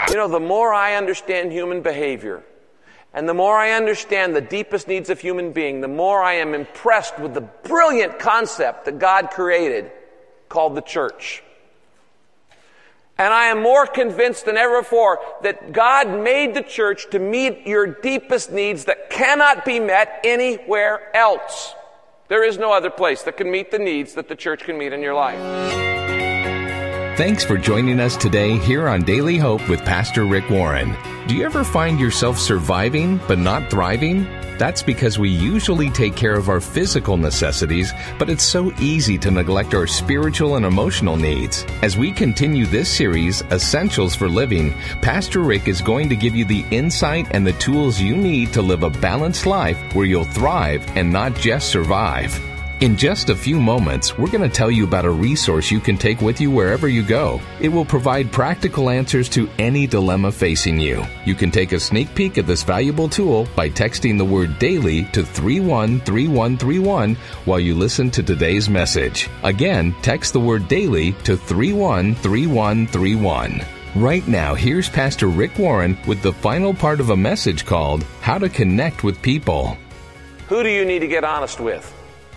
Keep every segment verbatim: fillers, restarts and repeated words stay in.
You know, the more I understand human behavior, and the more I understand the deepest needs of human being, the more I am impressed with the brilliant concept that God created called the church. And I am more convinced than ever before that God made the church to meet your deepest needs that cannot be met anywhere else. There is no other place that can meet the needs that the church can meet in your life. Thanks for joining us today here on Daily Hope with Pastor Rick Warren. Do you ever find yourself surviving but not thriving? That's because we usually take care of our physical necessities, but it's so easy to neglect our spiritual and emotional needs. As we continue this series, Essentials for Living, Pastor Rick is going to give you the insight and the tools you need to live a balanced life where you'll thrive and not just survive. In just a few moments, we're going to tell you about a resource you can take with you wherever you go. It will provide practical answers to any dilemma facing you. You can take a sneak peek at this valuable tool by texting the word DAILY to three one three one three one while you listen to today's message. Again, text the word DAILY to three one three one three one. Right now, here's Pastor Rick Warren with the final part of a message called How to Connect with People. Who do you need to get honest with?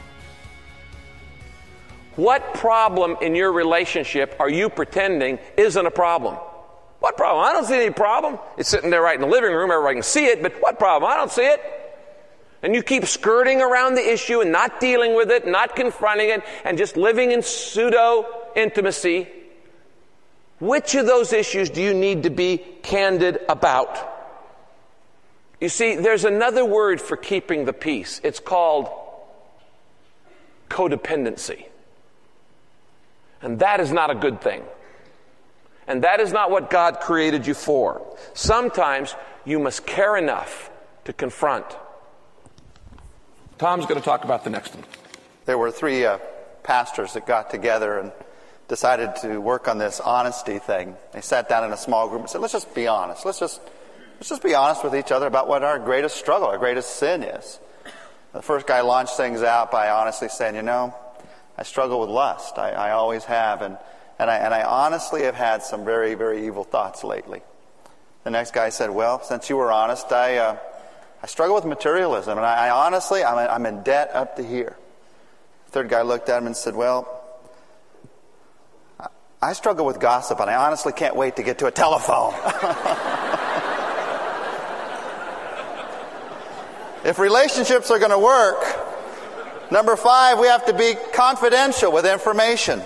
What problem in your relationship are you pretending isn't a problem? What problem? I don't see any problem. It's sitting there right in the living room. Everybody can see it, but what problem? I don't see it. And you keep skirting around the issue and not dealing with it, not confronting it, and just living in pseudo-intimacy. Which of those issues do you need to be candid about? You see, there's another word for keeping the peace. It's called codependency. And that is not a good thing. And that is not what God created you for. Sometimes you must care enough to confront. Tom's going to talk about the next one. There were three uh, pastors that got together and decided to work on this honesty thing. They sat down in a small group and said, let's just be honest. Let's just, let's just be honest with each other about what our greatest struggle, our greatest sin is. The first guy launched things out by honestly saying, you know, I struggle with lust. I, I always have. And, and, I, and I honestly have had some very, very evil thoughts lately. The next guy said, well, since you were honest, I uh, I struggle with materialism. And I, I honestly, I'm, I'm in debt up to here. The third guy looked at him and said, well, I, I struggle with gossip, and I honestly can't wait to get to a telephone. If relationships are going to work, number five, we have to be confidential with information.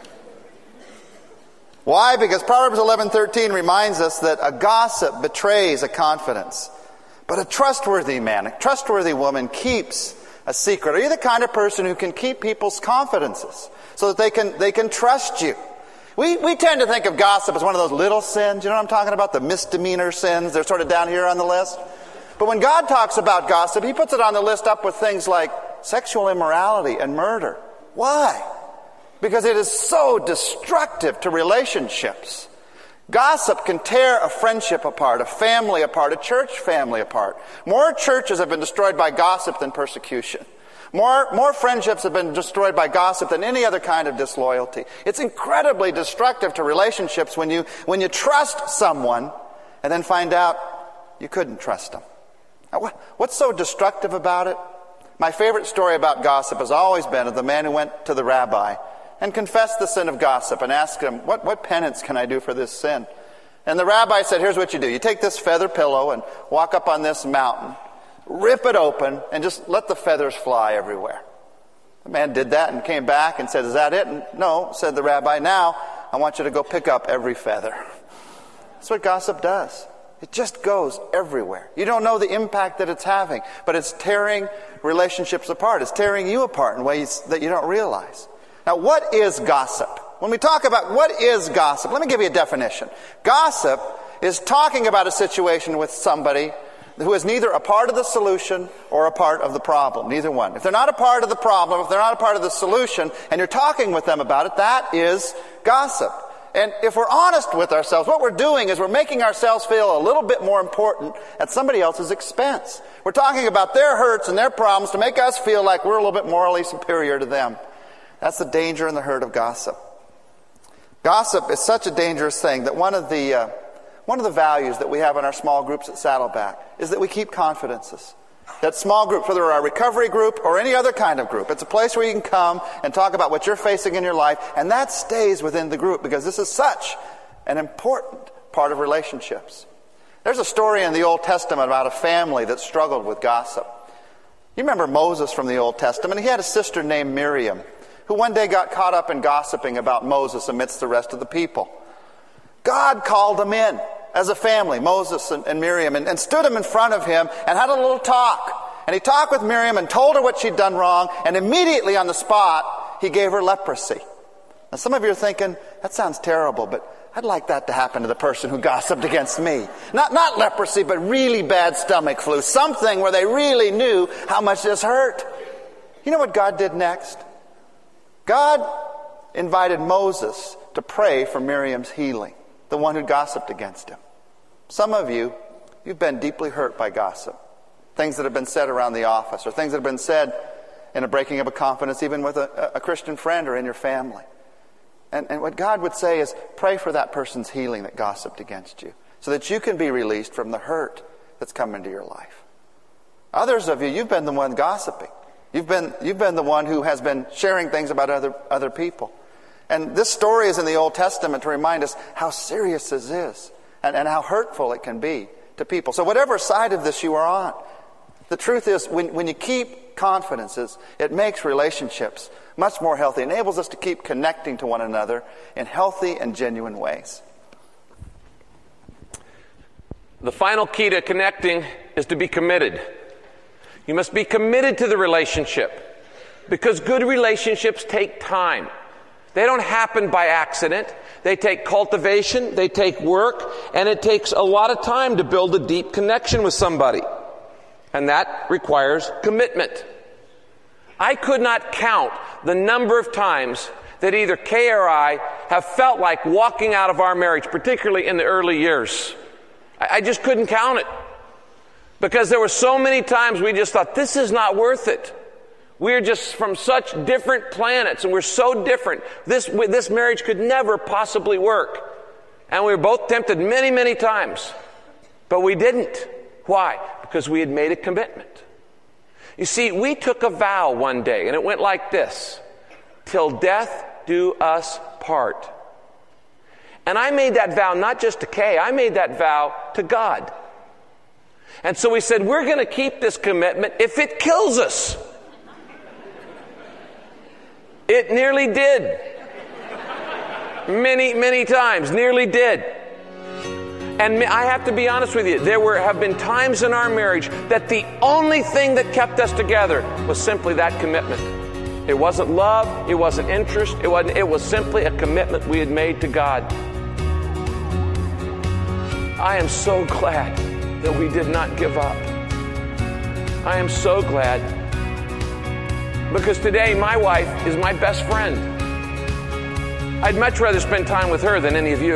Why? Because Proverbs eleven thirteen reminds us that a gossip betrays a confidence. But a trustworthy man, a trustworthy woman keeps a secret. Are you the kind of person who can keep people's confidences so that they can they can trust you? We we tend to think of gossip as one of those little sins. You know what I'm talking about? The misdemeanor sins. They're sort of down here on the list. But when God talks about gossip, He puts it on the list up with things like sexual immorality and murder. Why? Because it is so destructive to relationships. Gossip can tear a friendship apart, a family apart, a church family apart. More churches have been destroyed by gossip than persecution. More, more friendships have been destroyed by gossip than any other kind of disloyalty. It's incredibly destructive to relationships when you, when you trust someone and then find out you couldn't trust them. Now, what, what's so destructive about it? My favorite story about gossip has always been of the man who went to the rabbi and confessed the sin of gossip and asked him, what, what penance can I do for this sin? And the rabbi said, here's what you do. You take this feather pillow and walk up on this mountain, rip it open, and just let the feathers fly everywhere. The man did that and came back and said, is that it? And no, said the rabbi, now I want you to go pick up every feather. That's what gossip does. It just goes everywhere. You don't know the impact that it's having, but it's tearing relationships apart. It's tearing you apart in ways that you don't realize. Now, what is gossip? When we talk about what is gossip, let me give you a definition. Gossip is talking about a situation with somebody who is neither a part of the solution or a part of the problem. Neither one. If they're not a part of the problem, if they're not a part of the solution, and you're talking with them about it, that is gossip. And if we're honest with ourselves, what we're doing is we're making ourselves feel a little bit more important at somebody else's expense. We're talking about their hurts and their problems to make us feel like we're a little bit morally superior to them. That's the danger and the hurt of gossip. Gossip is such a dangerous thing that one of the uh, one of the values that we have in our small groups at Saddleback is that we keep confidences. That small groups, whether our recovery group or any other kind of group, it's a place where you can come and talk about what you're facing in your life, and that stays within the group because this is such an important part of relationships. There's a story in the Old Testament about a family that struggled with gossip. You remember Moses from the Old Testament? He had a sister named Miriam who one day got caught up in gossiping about Moses amidst the rest of the people. God called them in as a family, Moses and, and Miriam, and, and stood them in front of him and had a little talk. And he talked with Miriam and told her what she'd done wrong, and immediately on the spot, he gave her leprosy. Now some of you are thinking, that sounds terrible, but I'd like that to happen to the person who gossiped against me. Not, not leprosy, but really bad stomach flu. Something where they really knew how much this hurt. You know what God did next? God invited Moses to pray for Miriam's healing, the one who gossiped against him. Some of you, you've been deeply hurt by gossip. Things that have been said around the office, or things that have been said in a breaking of a confidence, even with a, a Christian friend or in your family. And, and what God would say is, pray for that person's healing that gossiped against you, so that you can be released from the hurt that's come into your life. Others of you, you've been the one gossiping. You've been, you've been the one who has been sharing things about other, other people. And this story is in the Old Testament to remind us how serious this is and, and how hurtful it can be to people. So whatever side of this you are on, the truth is when, when you keep confidences, it makes relationships much more healthy. It enables us to keep connecting to one another in healthy and genuine ways. The final key to connecting is to be committed. You must be committed to the relationship because good relationships take time. They don't happen by accident. They take cultivation, they take work, and it takes a lot of time to build a deep connection with somebody. And that requires commitment. I could not count the number of times that either Kay or I have felt like walking out of our marriage, particularly in the early years. I just couldn't count it. Because there were so many times we just thought, this is not worth it. We're just from such different planets, and we're so different. This, this marriage could never possibly work. And we were both tempted many, many times. But we didn't. Why? Because we had made a commitment. You see, we took a vow one day, and it went like this: till death do us part. And I made that vow not just to Kay, I made that vow to God. And so we said, we're going to keep this commitment if it kills us. It nearly did. Many, many times, nearly did. And I have to be honest with you, there were have been times in our marriage that the only thing that kept us together was simply that commitment. It wasn't love, it wasn't interest, it wasn't, it was simply a commitment we had made to God. I am so glad that we did not give up. I am so glad. Because today my wife is my best friend. I'd much rather spend time with her than any of you.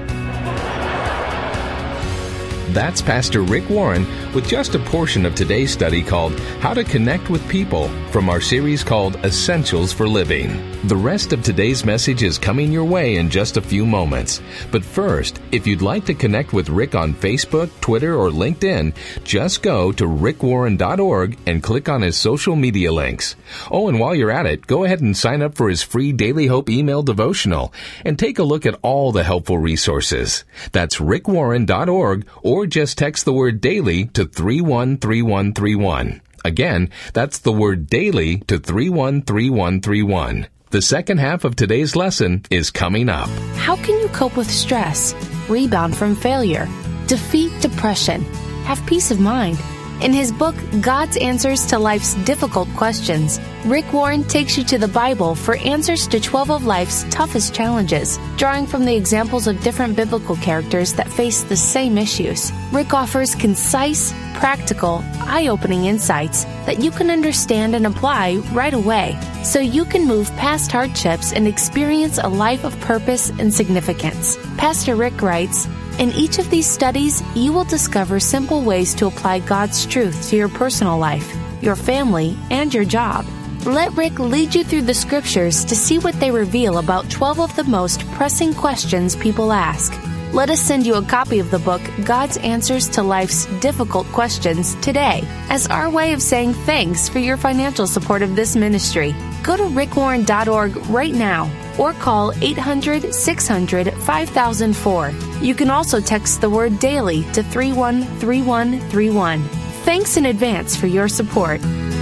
That's Pastor Rick Warren with just a portion of today's study called How to Connect with People from our series called Essentials for Living. The rest of today's message is coming your way in just a few moments. But first, if you'd like to connect with Rick on Facebook, Twitter, or LinkedIn, just go to rick warren dot org and click on his social media links. Oh, and while you're at it, go ahead and sign up for his free Daily Hope email devotional and take a look at all the helpful resources. That's rick warren dot org, or just text the word daily to three one three one three one. Again, that's the word daily to three one three one three one. The second half of today's lesson is coming up. How can you cope with stress, rebound from failure, defeat depression, have peace of mind? In his book, God's Answers to Life's Difficult Questions, Rick Warren takes you to the Bible for answers to twelve of life's toughest challenges, drawing from the examples of different biblical characters that face the same issues. Rick offers concise, practical, eye-opening insights that you can understand and apply right away, so you can move past hardships and experience a life of purpose and significance. Pastor Rick writes, in each of these studies, you will discover simple ways to apply God's truth to your personal life, your family, and your job. Let Rick lead you through the scriptures to see what they reveal about twelve of the most pressing questions people ask. Let us send you a copy of the book, God's Answers to Life's Difficult Questions, today, as our way of saying thanks for your financial support of this ministry. Go to rick warren dot org right now or call eight hundred, six hundred, five thousand four. You can also text the word DAILY to three one three one three one. Thanks in advance for your support.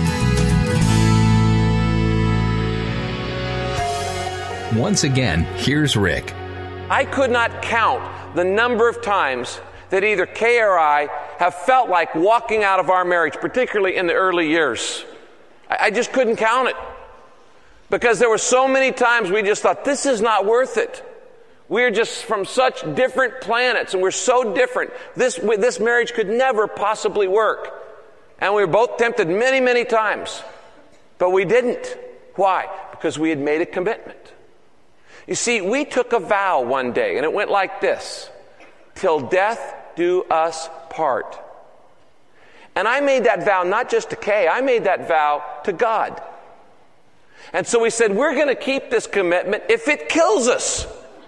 Once again, here's Rick. I could not count the number of times that either Kay or I have felt like walking out of our marriage, particularly in the early years. I, I just couldn't count it. Because there were so many times we just thought, this is not worth it. We're just from such different planets, and we're so different. This, this marriage could never possibly work. And we were both tempted many, many times. But we didn't. Why? Because we had made a commitment. You see, we took a vow one day, and it went like this: till death do us part. And I made that vow not just to Kay, I made that vow to God. And so we said, we're going to keep this commitment if it kills us.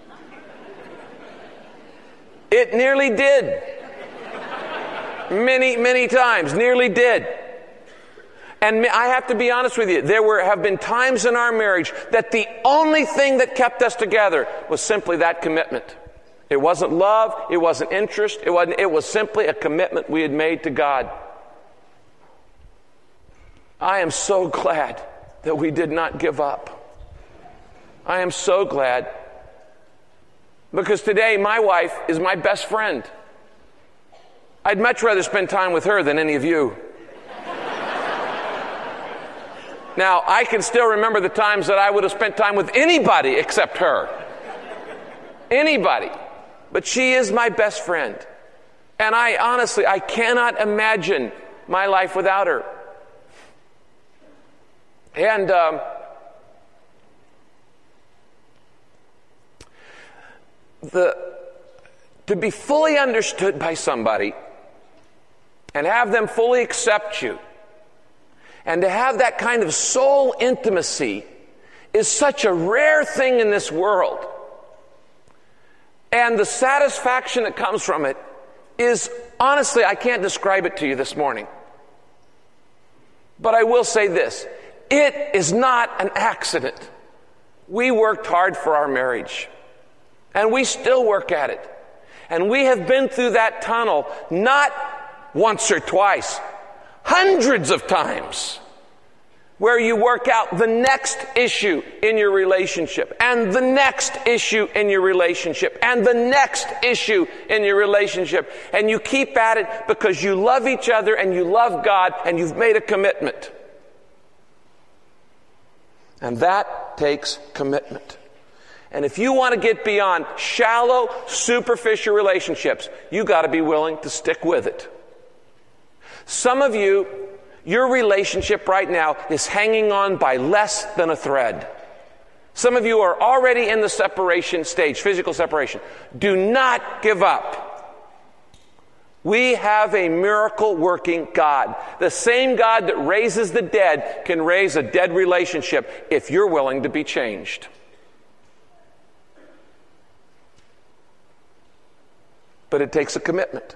It nearly did. Many, many times, nearly did. And I have to be honest with you, there were have been times in our marriage that the only thing that kept us together was simply that commitment. It wasn't love, it wasn't interest, it wasn't, it was simply a commitment we had made to God. I am so glad that we did not give up. I am so glad. Because today my wife is my best friend. I'd much rather spend time with her than any of you. Now, I can still remember the times that I would have spent time with anybody except her. Anybody. But she is my best friend. And I honestly, I cannot imagine my life without her. And um, the to be fully understood by somebody and have them fully accept you, and to have that kind of soul intimacy is such a rare thing in this world. And the satisfaction that comes from it is, honestly, I can't describe it to you this morning. But I will say this: it is not an accident. We worked hard for our marriage. And we still work at it. And we have been through that tunnel not once or twice, hundreds of times, where you work out the next issue in your relationship, and the next issue in your relationship, and the next issue in your relationship. And you keep at it because you love each other and you love God and you've made a commitment. And that takes commitment. And if you want to get beyond shallow, superficial relationships, you got to be willing to stick with it. Some of you, your relationship right now is hanging on by less than a thread. Some of you are already in the separation stage, physical separation. Do not give up. We have a miracle-working God. The same God that raises the dead can raise a dead relationship if you're willing to be changed. But it takes a commitment.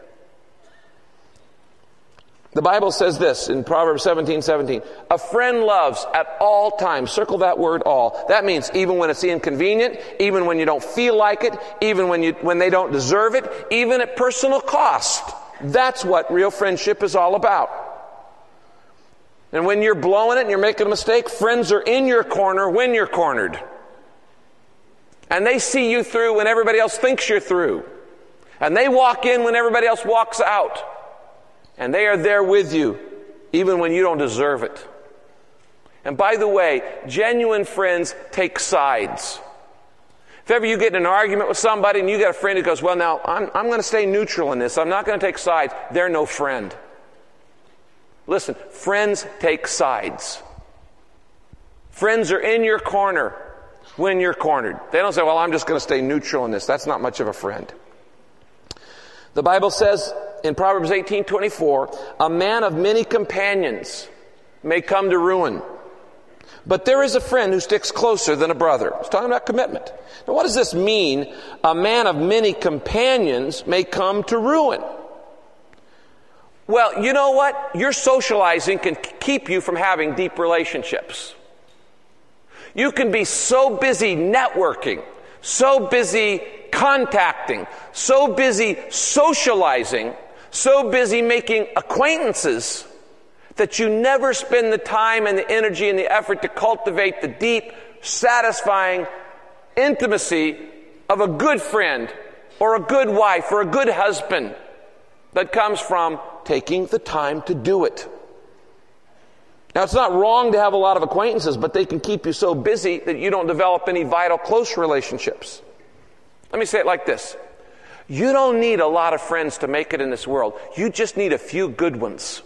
The Bible says this in Proverbs seventeen seventeen. A friend loves at all times. Circle that word all. That means even when it's inconvenient, even when you don't feel like it, even when you when they don't deserve it, even at personal cost. That's what real friendship is all about. And when you're blowing it and you're making a mistake, friends are in your corner when you're cornered. And they see you through when everybody else thinks you're through. And they walk in when everybody else walks out. And they are there with you, even when you don't deserve it. And by the way, genuine friends take sides. If ever you get in an argument with somebody and you got a friend who goes, well, now, I'm, I'm going to stay neutral in this. I'm not going to take sides. They're no friend. Listen, friends take sides. Friends are in your corner when you're cornered. They don't say, well, I'm just going to stay neutral in this. That's not much of a friend. The Bible says in Proverbs eighteen twenty-four, a man of many companions may come to ruin, But there is a friend who sticks closer than a brother. It's talking about commitment. Now, what does this mean? A man of many companions may come to ruin. Well, you know what? Your socializing can keep you from having deep relationships. You can be so busy networking, so busy contacting, so busy socializing, so busy making acquaintances that you never spend the time and the energy and the effort to cultivate the deep, satisfying intimacy of a good friend or a good wife or a good husband that comes from taking the time to do it. Now, it's not wrong to have a lot of acquaintances, but they can keep you so busy that you don't develop any vital, close relationships. Let me say it like this. You don't need a lot of friends to make it in this world. You just need a few good ones.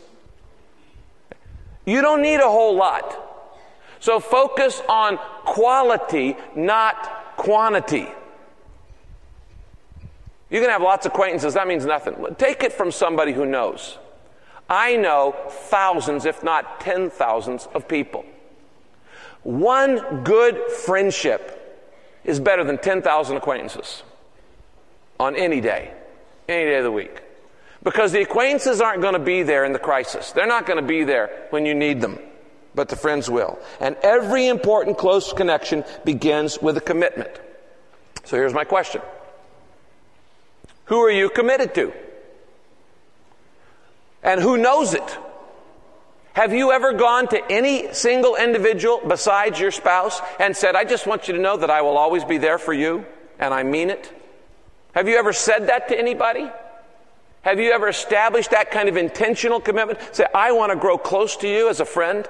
You don't need a whole lot. So focus on quality, not quantity. You can have lots of acquaintances. That means nothing. Take it from somebody who knows. I know thousands, if not ten thousands of people. One good friendship is better than ten thousand acquaintances on any day, any day of the week. Because the acquaintances aren't going to be there in the crisis. They're not going to be there when you need them. But the friends will. And every important close connection begins with a commitment. So here's my question. Who are you committed to? And who knows it? Have you ever gone to any single individual besides your spouse and said, I just want you to know that I will always be there for you, and I mean it? Have you ever said that to anybody? Have you ever established that kind of intentional commitment? Say, I want to grow close to you as a friend.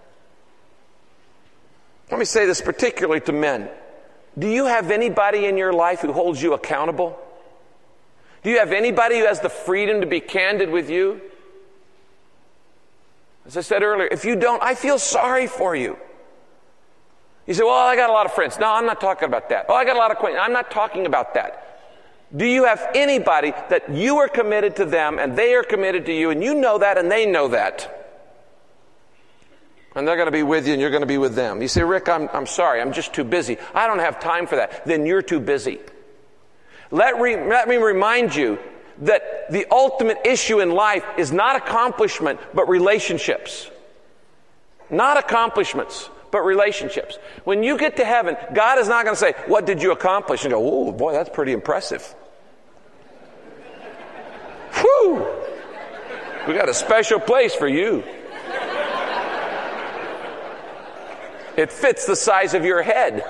Let me say this particularly to men. Do you have anybody in your life who holds you accountable? Do you have anybody who has the freedom to be candid with you? As I said earlier, if you don't, I feel sorry for you. You say, well, I got a lot of friends. No, I'm not talking about that. Oh, I got a lot of acquaintances. I'm not talking about that. Do you have anybody that you are committed to them and they are committed to you and you know that and they know that? And they're going to be with you and you're going to be with them. You say, Rick, I'm, I'm sorry, I'm just too busy. I don't have time for that. Then you're too busy. Let, re, let me remind you that the ultimate issue in life is not accomplishment, but relationships. Not accomplishments, but relationships. When you get to heaven, God is not going to say, what did you accomplish? And go, oh, boy, that's pretty impressive. Whew! We got a special place for you. It fits the size of your head.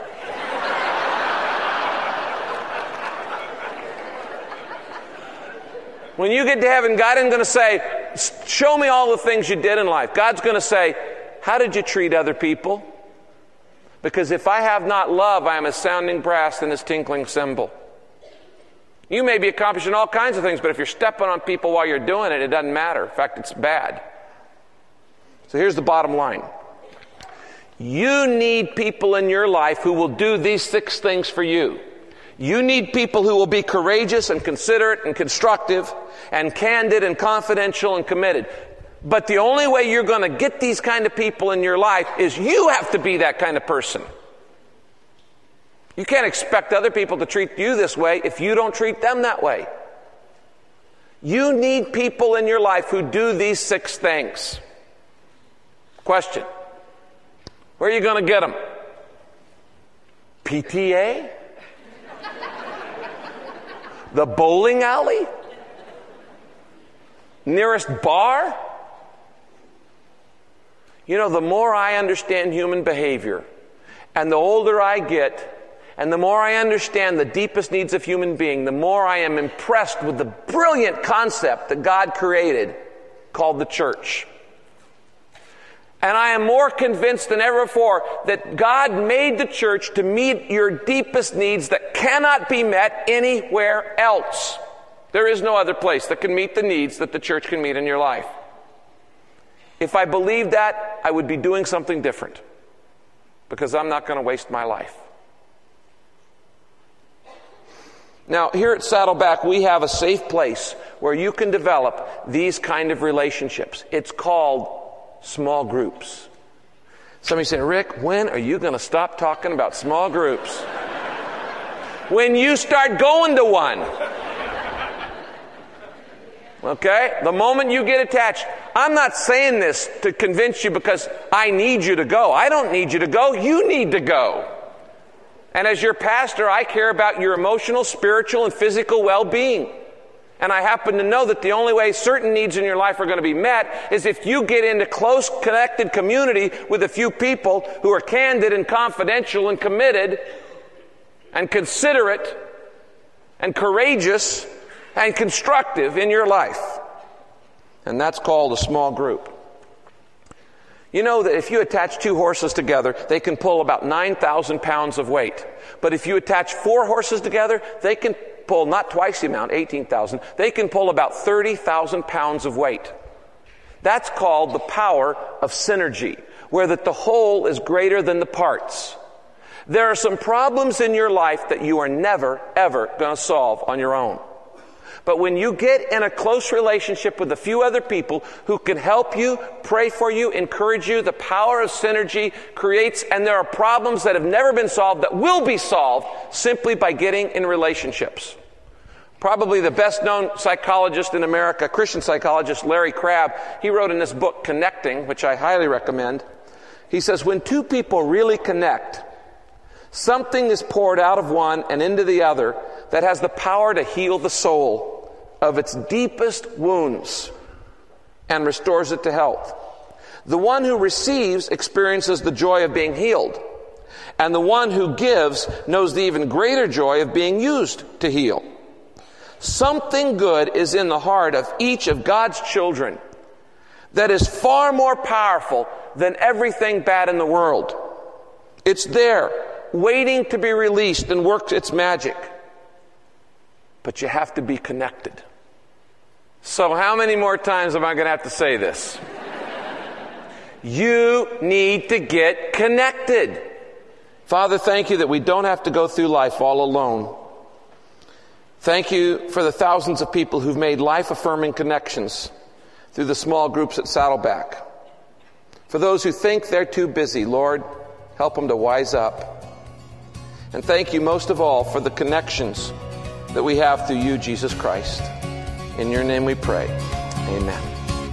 When you get to heaven, God isn't going to say, show me all the things you did in life. God's going to say, how did you treat other people? Because if I have not love, I am as sounding brass and as tinkling cymbal. You may be accomplishing all kinds of things, but if you're stepping on people while you're doing it, it doesn't matter. In fact, it's bad. So here's the bottom line. You need people in your life who will do these six things for you. You need people who will be courageous and considerate and constructive and candid and confidential and committed. But the only way you're going to get these kind of people in your life is you have to be that kind of person. You can't expect other people to treat you this way if you don't treat them that way. You need people in your life who do these six things. Question. Where are you going to get them? P T A? The bowling alley? Nearest bar? You know, the more I understand human behavior, and the older I get, and the more I understand the deepest needs of human being, the more I am impressed with the brilliant concept that God created called the church. And I am more convinced than ever before that God made the church to meet your deepest needs that cannot be met anywhere else. There is no other place that can meet the needs that the church can meet in your life. If I believed that, I would be doing something different, because I'm not going to waste my life. Now, here at Saddleback, we have a safe place where you can develop these kind of relationships. It's called small groups. Somebody saying, Rick, when are you going to stop talking about small groups? When you start going to one. Okay? The moment you get attached. I'm not saying this to convince you because I need you to go. I don't need you to go. You need to go. And as your pastor, I care about your emotional, spiritual, and physical well-being. And I happen to know that the only way certain needs in your life are going to be met is if you get into close, connected community with a few people who are candid and confidential and committed and considerate and courageous and constructive in your life. And that's called a small group. You know that if you attach two horses together, they can pull about nine thousand pounds of weight. But if you attach four horses together, they can pull not twice the amount, eighteen thousand. They can pull about thirty thousand pounds of weight. That's called the power of synergy, where that the whole is greater than the parts. There are some problems in your life that you are never, ever going to solve on your own. But when you get in a close relationship with a few other people who can help you, pray for you, encourage you, the power of synergy creates, and there are problems that have never been solved that will be solved simply by getting in relationships. Probably the best known psychologist in America, Christian psychologist Larry Crabb, he wrote in this book, Connecting, which I highly recommend. He says, when two people really connect, something is poured out of one and into the other that has the power to heal the soul of its deepest wounds and restores it to health. The one who receives experiences the joy of being healed, and the one who gives knows the even greater joy of being used to heal. Something good is in the heart of each of God's children that is far more powerful than everything bad in the world. It's there, waiting to be released and work its magic. But you have to be connected. So how many more times am I going to have to say this? You need to get connected. Father, thank you that we don't have to go through life all alone. Thank you for the thousands of people who've made life-affirming connections through the small groups at Saddleback. For those who think they're too busy, Lord, help them to wise up. And thank you most of all for the connections that we have through you, Jesus Christ. In your name we pray. Amen.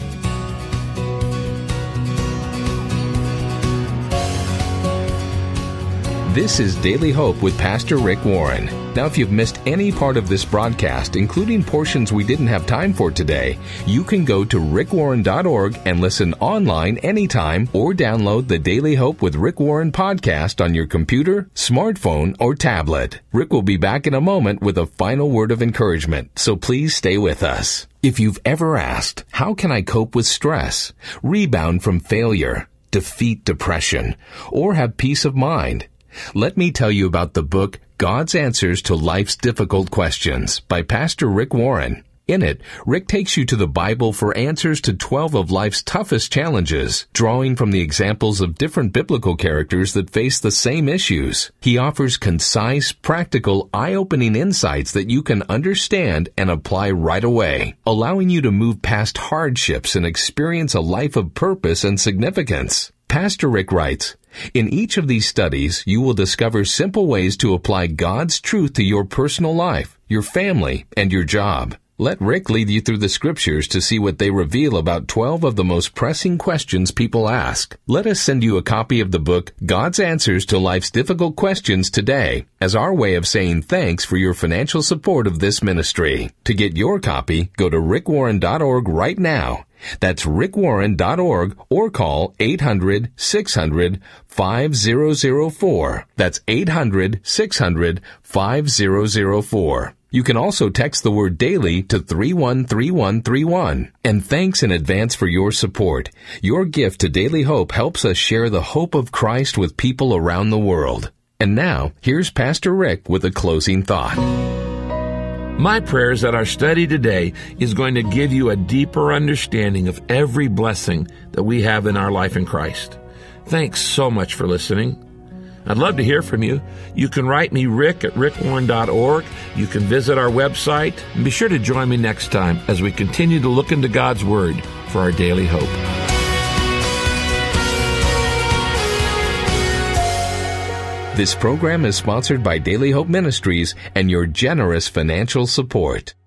This is Daily Hope with Pastor Rick Warren. Now, if you've missed any part of this broadcast, including portions we didn't have time for today, you can go to rick warren dot org and listen online anytime, or download the Daily Hope with Rick Warren podcast on your computer, smartphone, or tablet. Rick will be back in a moment with a final word of encouragement, so please stay with us. If you've ever asked, how can I cope with stress, rebound from failure, defeat depression, or have peace of mind, let me tell you about the book, God's Answers to Life's Difficult Questions by Pastor Rick Warren. In it, Rick takes you to the Bible for answers to twelve of life's toughest challenges, drawing from the examples of different biblical characters that face the same issues. He offers concise, practical, eye-opening insights that you can understand and apply right away, allowing you to move past hardships and experience a life of purpose and significance. Pastor Rick writes, in each of these studies, you will discover simple ways to apply God's truth to your personal life, your family, and your job. Let Rick lead you through the scriptures to see what they reveal about twelve of the most pressing questions people ask. Let us send you a copy of the book, God's Answers to Life's Difficult Questions today, as our way of saying thanks for your financial support of this ministry. To get your copy, go to rick warren dot org right now. That's rick warren dot org, or call eight hundred, six hundred, five thousand four. That's eight hundred, six hundred, five thousand four. You can also text the word daily to three one three one three one. And thanks in advance for your support. Your gift to Daily Hope helps us share the hope of Christ with people around the world. And now, here's Pastor Rick with a closing thought. My prayer is that our study today is going to give you a deeper understanding of every blessing that we have in our life in Christ. Thanks so much for listening. I'd love to hear from you. You can write me, Rick, at rick warren dot org. You can visit our website. And be sure to join me next time as we continue to look into God's Word for our daily hope. This program is sponsored by Daily Hope Ministries and your generous financial support.